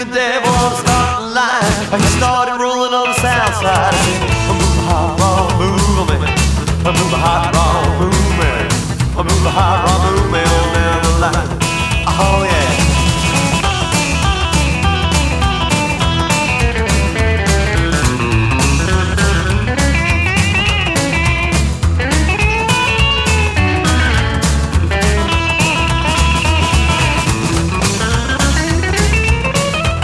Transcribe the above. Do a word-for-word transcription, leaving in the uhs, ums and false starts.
The devil on the starting line. He started rolling on the south side. Move the hot rod, move me. Move the hot rod, move me. Move the hot rod, move me on down the line. Oh yeah.